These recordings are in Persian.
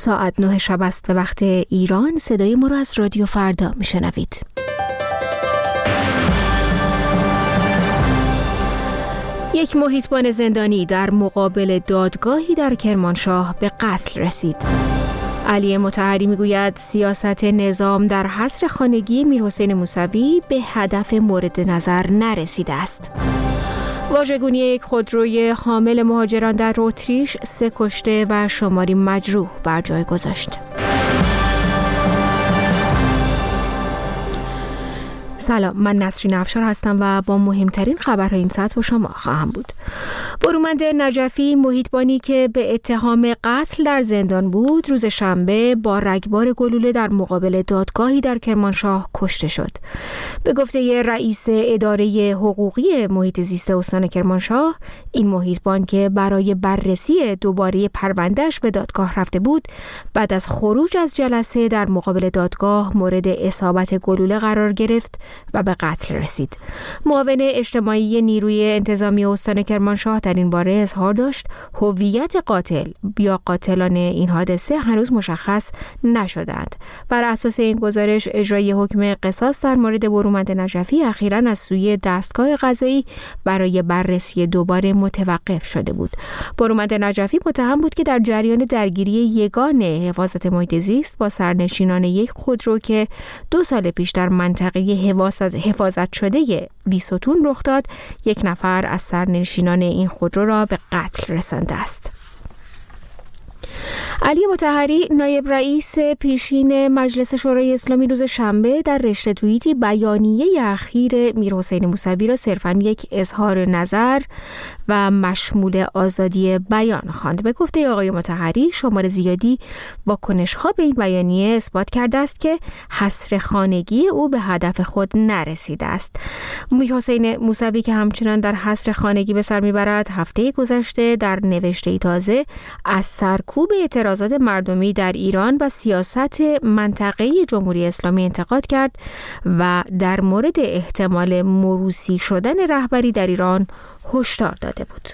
ساعت 9 شب است به وقت ایران. صدای ما را از رادیو فردا میشنوید. یک محیطبان زندانی در مقابل دادگاهی در کرمانشاه به قتل رسید. علی مطهری میگوید سیاست نظام در حصر خانگی میرحسین موسوی به هدف مورد نظر نرسیده است. واژگونی یک خودروی حامل مهاجران در اتریش 3 کشته و شماری مجروح بر جای گذاشت. سلام، من نسرین افشار هستم و با مهمترین خبرهای این ساعت با شما خواهم بود. برومند نجفی، محیطبانی که به اتهام قتل در زندان بود، روز شنبه با رگبار گلوله در مقابل دادگاهی در کرمانشاه کشته شد. به گفته رئیس اداره حقوقی محیط زیست استان کرمانشاه، این محیطبان که برای بررسی دوباره پروندهش به دادگاه رفته بود، بعد از خروج از جلسه در مقابل دادگاه مورد اصابت گلوله قرار گرفت و به قتل رسید. معاون اجتماعی نیروی انتظامی استان کرمانشاه در این باره اظهار داشت هویت قاتل یا قاتلان این حادثه هنوز مشخص نشدند. بر اساس این گزارش، اجرای حکم قصاص در مورد برومند نجفی اخیراً از سوی دستگاه قضایی برای بررسی دوباره متوقف شده بود. برومند نجفی متهم بود که در جریان درگیری یگان حفاظت محیط زیست با سرنشینان یک خودرو که 2 سال پیش در منطقه حفاظت شده بیستون رخ داد، 1 نفر از سرنشینان این خودرو را به قتل رسانده است. علی مطهری، نایب رئیس پیشین مجلس شورای اسلامی، روز شنبه در رشته توییتی بیانیه اخیر میرحسین موسوی را صرفاً یک اظهار نظر و مشمول آزادی بیان خواند. به گفته آقای مطهری، شمار زیادی واکنش‌ها به این بیانیه اثبات کرده است که حصر خانگی او به هدف خود نرسیده است. میرحسین موسوی که همچنان در حصر خانگی به سر میبرد، هفته گذشته در نوشته تازه از سرکوب اعتراضات مردمی در ایران و سیاست منطقه جمهوری اسلامی انتقاد کرد و در مورد احتمال موروثی شدن رهبری در ایران هشدار داده بود.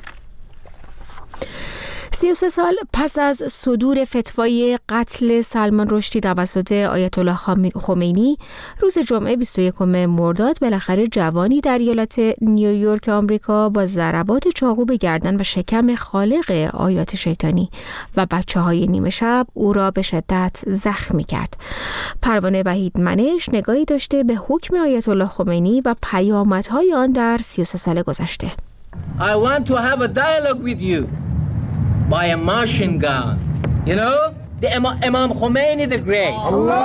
33 سال پس از صدور فتوای قتل سلمان رشدی توسط آیت الله خمینی، روز جمعه 21 مرداد بالاخره جوانی در ایالت نیویورک آمریکا با ضربات چاقو به گردن و شکم خالق آیات شیطانی و بچه‌های نیمه شب او را به شدت زخمی کرد. پروانه وحید منش نگاهی داشته به حکم آیت الله خمینی و پیامدهای آن در 33 سال گذشته. I want to have a dialogue with you. By a machine gun. You know? The Imam Khomeini the Great.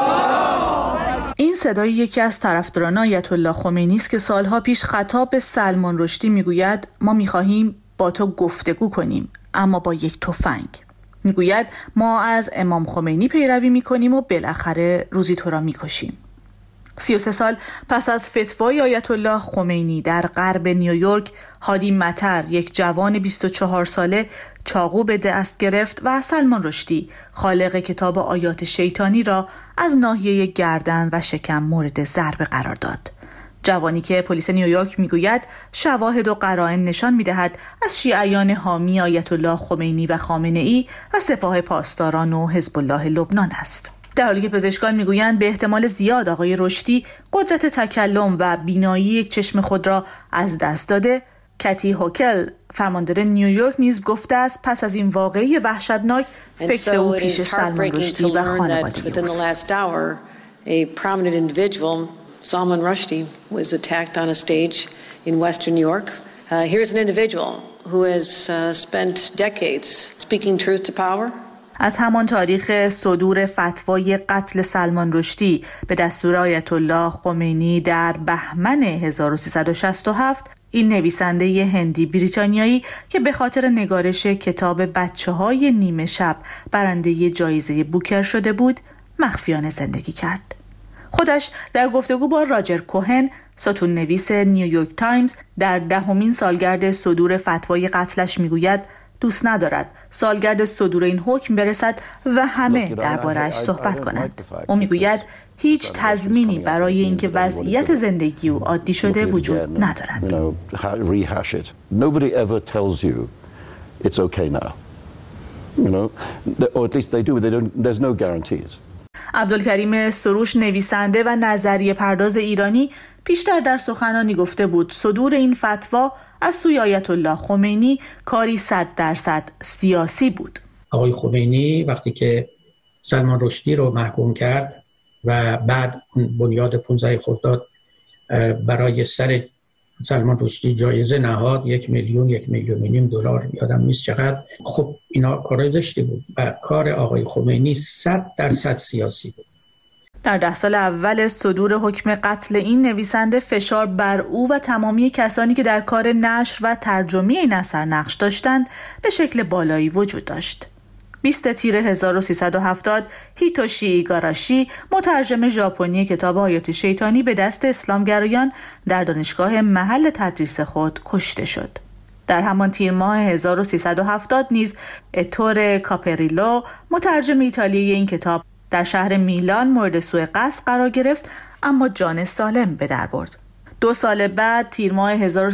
این صدای یکی از طرفداران آیت الله خمینی است که سالها پیش خطاب به سلمان رشدی میگوید ما میخواهیم با تو گفتگو کنیم، اما با یک تفنگ. میگوید ما از امام خمینی پیروی میکنیم و بالاخره روزی تو را میکشیم. 33 سال پس از فتوای آیت الله خمینی در غرب نیویورک، هادی مطر، یک جوان 24 ساله، چاقو به دست گرفت و سلمان رشدی، خالق کتاب آیات شیطانی، را از ناحیه گردن و شکم مورد ضربه قرار داد. جوانی که پلیس نیویورک میگوید شواهد و قرائن نشان میدهد از شیعیان حامی آیت الله خمینی و خامنه‌ای و سپاه پاسداران و حزب الله لبنان است. در حالی که پزشکان میگویند به احتمال زیاد آقای رشدی قدرت تکلم و بینایی یک چشم خود را از دست داده، کتی هوکل، فرماندار نیویورک، نیز گفته است پس از این واقعه وحشتناک فکر او پیش سلمان رشدی و خانواده اوست. A prominent individual, Salman Rushdie, was attacked on a stage in Western New York. Here's an individual who has spent decades speaking truth to power. از همان تاریخ صدور فتوای قتل سلمان رشدی به دستور آیت الله خمینی در بهمن 1367، این نویسنده هندی بریتانیایی که به خاطر نگارش کتاب بچه‌های نیمه شب برنده جایزه بوکر شده بود، مخفیانه زندگی کرد. خودش در گفتگو با راجر کوهن، ستون نویس نیویورک تایمز، در 10مین سالگرد صدور فتوای قتلش میگوید دوست ندارد سالگرد صدور این حکم برسد و همه درباره‌اش صحبت کنند. او میگوید هیچ تضمینی برای اینکه وضعیت زندگی او عادی شده وجود ندارد. or at least they do, there's no guarantees. عبدالکریم سروش نویسنده و نظریه پرداز ایرانی پیشتر در سخنانی گفته بود صدور این فتوا از سوی آیت الله خمینی کاری 100% سیاسی بود. آقای خمینی وقتی که سلمان رشدی رو محکوم کرد و بعد بنیاد 15 خرداد برای سر سلمان رشدی جایزه نهاد 1 میلیون $1.5 یادم نیست چقدر. خب اینا کارای زشتی بود و کار آقای خمینی 100% سیاسی بود. در 10 سال اول صدور حکم قتل این نویسنده فشار بر او و تمامی کسانی که در کار نشر و ترجمه این اثر نقش داشتند به شکل بالایی وجود داشت. 20 تیر 1370 هیتوشی ایگاراشی مترجم ژاپنی کتاب آیات شیطانی به دست اسلامگرایان در دانشگاه محل تدریس خود کشته شد. در همان تیر ماه 1370 نیز اتور کاپریلو مترجم ایتالیایی این کتاب در شهر میلان مورد سوء قصد قرار گرفت اما جان سالم به در برد. 2 سال بعد تیر ماه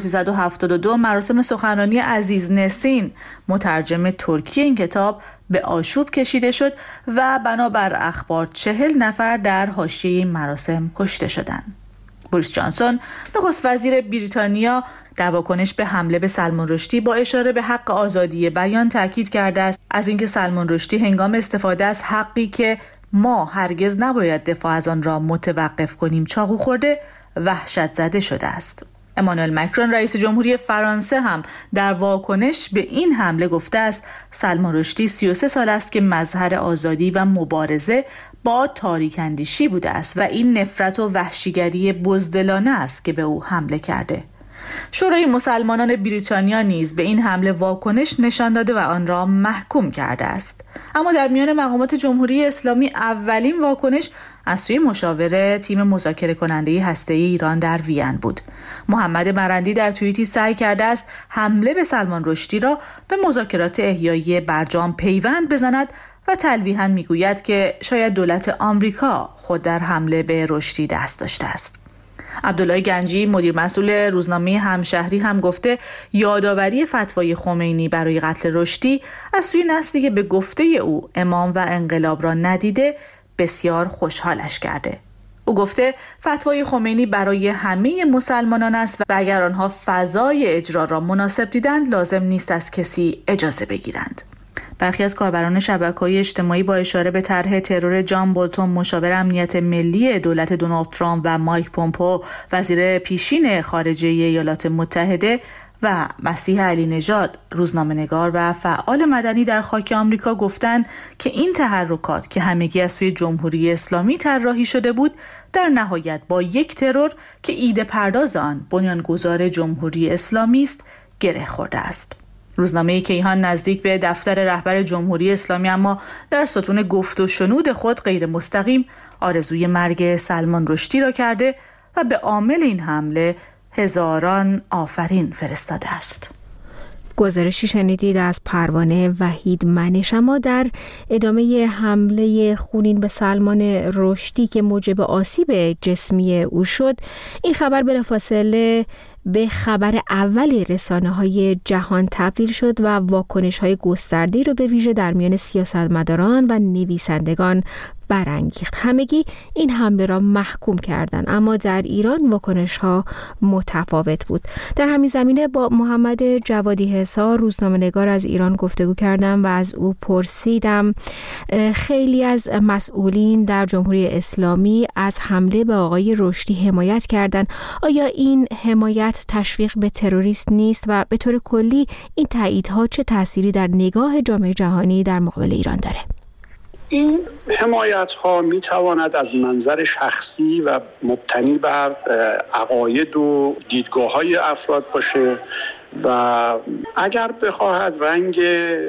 1372 مراسم سخنرانی عزیز نسین مترجم ترکی این کتاب به آشوب کشیده شد و بنابر اخبار 40 نفر در حاشیه این مراسم کشته شدند. بوریس جانسون نخست وزیر بریتانیا در واکنش به حمله به سلمان رشدی با اشاره به حق آزادی بیان تاکید کرده است از اینکه سلمان رشدی هنگام استفاده از حقی که ما هرگز نباید دفاع از آن را متوقف کنیم چاقو خورده وحشت زده شده است. امانوئل مکرون رئیس جمهوری فرانسه هم در واکنش به این حمله گفته است سلمان رشدی 33 سال است که مظهر آزادی و مبارزه با تاریک اندیشی بوده است و این نفرت و وحشیگری بزدلانه است که به او حمله کرده. شورای مسلمانان بریتانیا نیز به این حمله واکنش نشان داده و آن را محکوم کرده است. اما در میان مقامات جمهوری اسلامی اولین واکنش از سوی مشاور تیم مذاکره کننده هسته‌ای ایران در وین بود. محمد مرندی در توییتی سعی کرده است حمله به سلمان رشدی را به مذاکرات احیایی برجام پیوند بزند و تلویحاً میگوید که شاید دولت آمریکا خود در حمله به رشدی دست داشته است. عبدالله گنجی مدیر مسئول روزنامه همشهری هم گفته یادآوری فتوای خمینی برای قتل رشدی از سوی نسلی که به گفته او امام و انقلاب را ندیده بسیار خوشحالش کرده. او گفته فتوای خمینی برای همه مسلمانان است و اگر آنها فضای اجرا را مناسب دیدند لازم نیست از کسی اجازه بگیرند. برخی از کاربران شبکه‌های اجتماعی با اشاره به طرح ترور جان بولتون مشاور امنیت ملی دولت دونالد ترامپ و مایک پومپئو وزیر پیشین خارجه ایالات متحده و مسیح علی نژاد روزنامه‌نگار و فعال مدنی در خاک آمریکا گفتند که این تحرکات که همگی از سوی جمهوری اسلامی طراحی شده بود در نهایت با یک ترور که ایده پرداز آن بنیانگذار جمهوری اسلامی است گره خورده است. روزنامه کیهان نزدیک به دفتر رهبر جمهوری اسلامی اما در ستون گفت و شنود خود غیر مستقیم آرزوی مرگ سلمان رشدی را کرده و به عامل این حمله هزاران آفرین فرستاده است. گزارشی شنیدید از پروانه وحید منش. اما در ادامه حمله خونین به سلمان رشدی که موجب آسیب جسمی او شد، این خبر بلافاصله به خبر اولی رسانه‌های جهان تبدیل شد و واکنش‌های گسترده‌ای رو به ویژه در میان سیاستمداران و نویسندگان برانگیخت. همگی این حمله را محکوم کردند، اما در ایران واکنش‌ها متفاوت بود. در همین زمینه با محمد جوادی حسا روزنامه‌نگار از ایران گفتگو کردم و از او پرسیدم خیلی از مسئولین در جمهوری اسلامی از حمله به آقای رشدی حمایت کردند. آیا این حمایت تشویق به تروریست نیست و به طور کلی این تاییدها چه تأثیری در نگاه جامعه جهانی در مقابل ایران داره؟ این حمایت‌ها می‌تواند از منظر شخصی و مبتنی بر عقاید و دیدگاه‌های افراد باشه و اگر بخواهد رنگ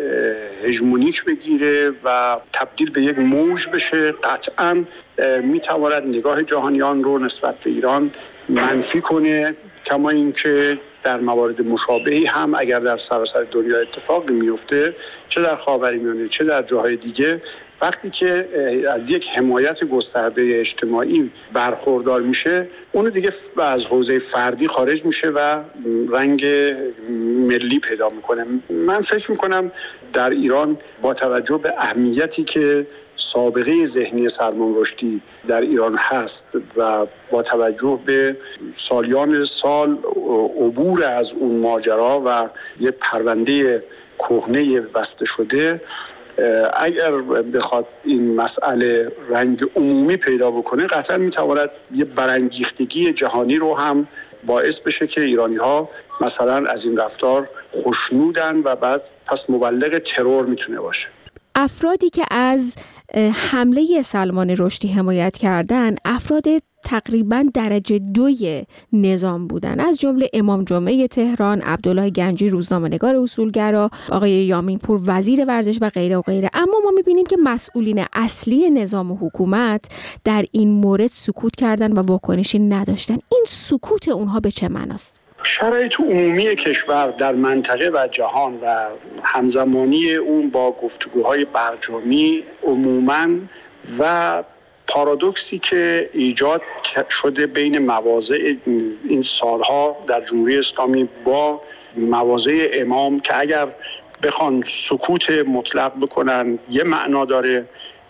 هژمونیک بگیره و تبدیل به یک موج بشه قطعاً می‌تواند نگاه جهانیان رو نسبت به ایران منفی کنه، کما اینکه در موارد مشابهی هم اگر در سراسر دنیا اتفاقی میفته چه در خاورمیانه چه در جاهای دیگه وقتی که از یک حمایت گسترده اجتماعی برخوردار میشه اون دیگه از حوزه فردی خارج میشه و رنگ ملی پیدا میکنه. من فکر میکنم در ایران با توجه به اهمیتی که سابقه ذهنی سلمان رشدی در ایران هست و با توجه به سالیان سال عبور از اون ماجرا و یه پرونده کهنه بسته شده، اگر بخواد این مسئله رنگ عمومی پیدا بکنه قطعا میتواند یه برانگیختگی جهانی رو هم باعث بشه که ایرانی‌ها مثلا از این رفتار خوشنودن و بعد پس مبلغ ترور میتونه باشه. افرادی که از حمله سلمان رشدی حمایت کردن افراد تقریباً درجه 2 نظام بودن، از جمله امام جمعه تهران، عبدالله گنجی روزنامه‌نگار اصولگرا، آقای یامین پور وزیر ورزش و غیره و غیره. اما ما می‌بینیم که مسئولین اصلی نظام و حکومت در این مورد سکوت کردن و واکنشی نداشتن. این سکوت اونها به چه معناست؟ شرایط عمومی کشور در منطقه و جهان و همزمانی اون با گفتگوهای برجامی عموماً و پارادوکسی که ایجاد شده بین مواضع این سالها در جمهوری اسلامی با مواضع امام که اگر بخوان سکوت مطلق بکنن یه معنا داره،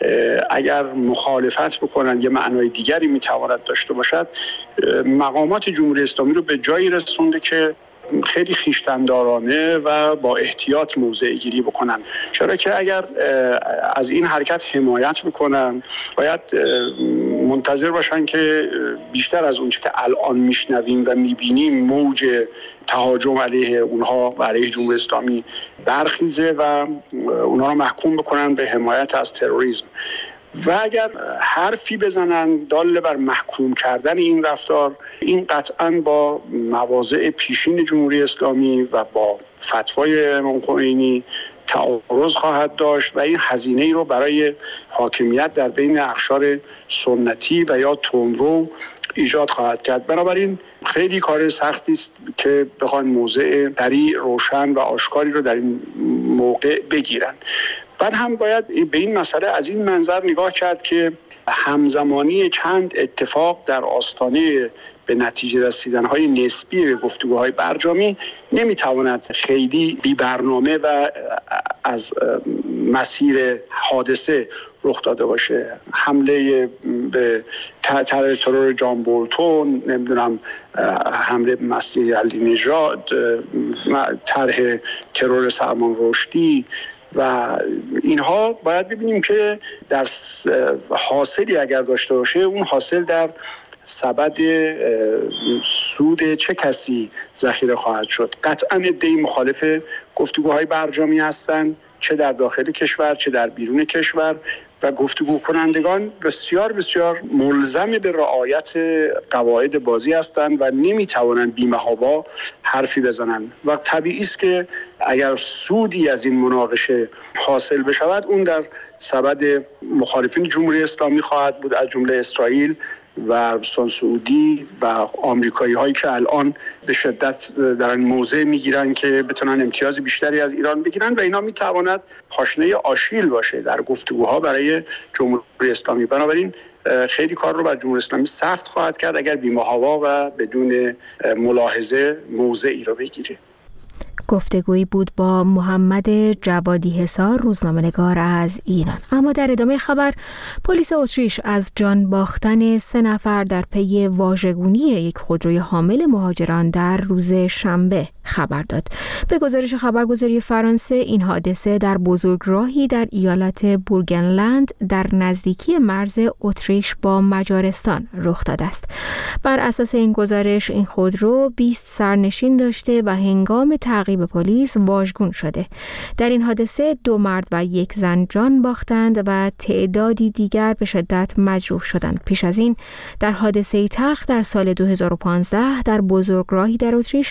اگر مخالفت بکنن یه معنای دیگری میتواند داشته باشد، مقامات جمهوری اسلامی رو به جایی رسونده که خیلی خویشتن‌دارانه و با احتیاط موضع گیری بکنن. چرا که اگر از این حرکت حمایت بکنن باید منتظر باشن که بیشتر از اون چه که الان میشنویم و میبینیم موج تهاجم علیه اونها و علیه جمهوری اسلامی برخیزه و اونها رو محکوم بکنن به حمایت از تروریسم. و اگر حرفی بزنن دال بر محکوم کردن این رفتار، این قطعاً با مواضع پیشین جمهوری اسلامی و با فتوای امام خمینی تعارض خواهد داشت و این هزینه‌ای رو برای حاکمیت در بین اقشار سنتی و یا تندرو ایجاد خواهد کرد. بنابراین خیلی کار سختی است که بخوان موضع سریع، روشن و آشکاری رو در این موقع بگیرن. بعد هم باید به این مسئله از این منظر نگاه کرد که همزمانی چند اتفاق در آستانه به نتیجه رسیدن‌های نسبی به گفتگوهای برجامی نمیتواند خیلی بی برنامه و از مسیر حادثه رخ داده باشه. حمله به ترور جان بولتون، نمیدونم حمله به مسجد علی نژاد، طرح ترور سلمان رشدی و اینها باید ببینیم که در حاصلی اگر داشته باشه اون حاصل در سبد سود چه کسی ذخیره خواهد شد. قطعاً عده‌ای مخالف گفتگوهای برجامی هستند، چه در داخل کشور چه در بیرون کشور، و گفتگو کنندگان بسیار بسیار ملزم به رعایت قواعد بازی هستند و نمیتوانند بی‌محابا حرفی بزنند و طبیعی است که اگر سودی از این مناقشه حاصل بشود اون در سبد مخالفین جمهوری اسلامی خواهد بود، از جمله اسرائیل و عربستان سعودی و آمریکایی هایی که الان به شدت در این موضع میگیرن که بتونن امتیاز بیشتری از ایران بگیرن و اینا میتواند پاشنه آشیل باشه در گفتگوها برای جمهوری اسلامی. بنابراین خیلی کار رو بر جمهوری اسلامی سخت خواهد کرد اگر بی‌محابا و بدون ملاحظه موضعی رو بگیره. گفتگویی بود با محمد جوادی حصار، روزنامه‌نگار از ایران. اما در ادامه خبر، پلیس اتریش از جان باختن 3 نفر در پی واژگونی یک خودروی حامل مهاجران در روز شنبه خبر داد. به گزارش خبرگزاری فرانسه، این حادثه در بزرگراهی در ایالت بورگنلند در نزدیکی مرز اتریش با مجارستان رخ داده است. بر اساس این گزارش، این خودرو 20 سرنشین داشته و هنگام تعقیب پلیس واژگون شده. در این حادثه 2 مرد و 1 زن جان باختند و تعدادی دیگر به شدت مجروح شدند. پیش از این در حادثه تلخ در سال 2015 در بزرگراهی در اتریش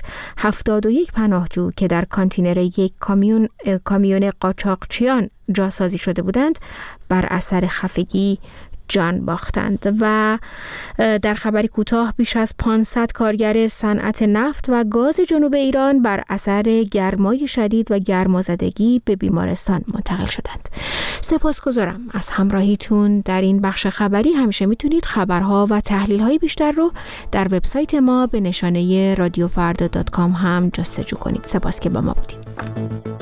71 پناهجو که در کانتینر یک کامیون قاچاقچیان جاسازی شده بودند بر اثر خفگی جان باختند. و در خبری کوتاه، بیش از 500 کارگر صنعت نفت و گاز جنوب ایران بر اثر گرمای شدید و گرمازدگی به بیمارستان منتقل شدند. سپاسگزارم از همراهیتون در این بخش خبری. همیشه میتونید خبرها و تحلیل‌های بیشتر رو در وبسایت ما به نشانه radiofrda.com هم جستجو کنید. سپاس که با ما بودید.